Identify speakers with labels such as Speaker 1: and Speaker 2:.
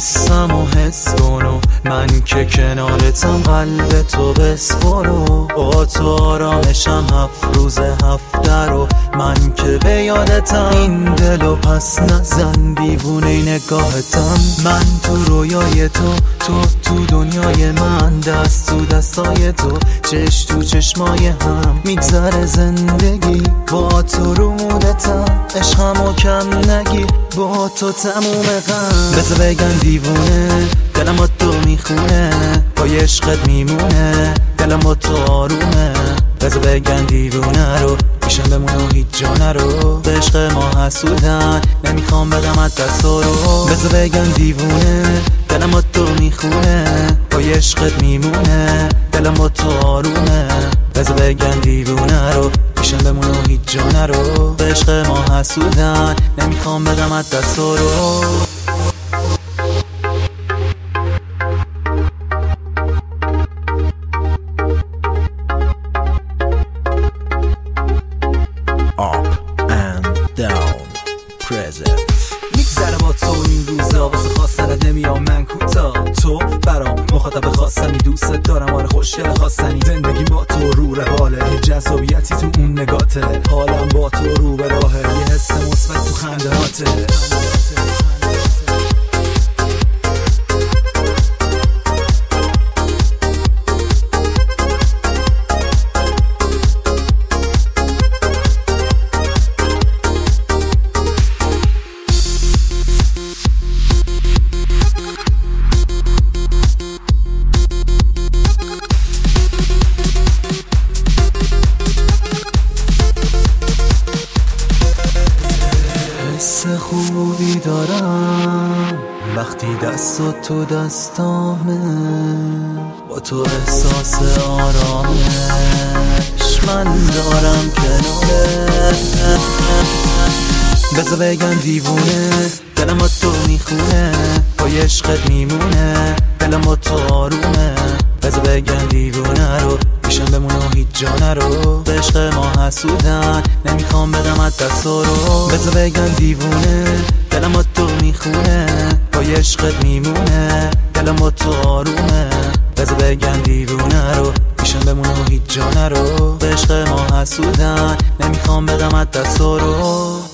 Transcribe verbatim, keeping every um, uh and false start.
Speaker 1: حسم و حس کنو، من که کنارتم قلب تو بسپرو. با تو آرامشم هفت روز هفته رو، من که به یادتم. این دلو پس نزن دیوونه نگاهتم. من تو رویای تو، تو تو دنیای من. دست تو دستای تو، چش تو چشمای هم. میگذره زندگی با تو رو مودتم. عشقمو کم نگیر، با تو تموم غم. بذار بگن دیوونه، دلم با تو میخونه. با عشقت میمونه، دلم با تو آرومه. بذار بگن دیوونه رو، میشن بمونه و هیچ جا نرو. به عشق ما حسودن، نمیخوام بدم از دست رو. بذار بگن دیوونه، دلم با تو میخونه. با عشقت میمونه، دلم با تو آرومه. بذار بگن دیوونه رو، میشن بمونه و هیچ جا نرو. به عشق ما حسودن، نمیخوام بدم از دست رو. میگذره با تو این روزا، واسه خواستنت نمیام من کوتا. تو برام مخاطب خواستنی، دوست دارم آره خوشگل خواستنی. زندگی با تو رو رواله، یه جذابیتی تو اون نگاته. حالم با تو رو به راهه، یه حس مثبت تو خندهاته. حس خوبی دارم وقتی دست تو دستامه. با تو احساس آرامش من دارم کناره. بذار بگن دیوونه، دلم با تو میخونه. با عشقت میمونه، دلم با تو آرومه. بذار بگن دیوونه رو، میشن بمونه و هیچ جا نرو. به عشق ما حسودن، نمیخوام بدم از دست رو. بذار بگن دیوونه، دلم با تو میخونه. با عشقت میمونه، دلم با تو آرومه. بذار بگن دیوونه رو، میشن بمونه و هیچ جا نرو. به عشق ما حسودن، نمیخوام بدم از دست رو.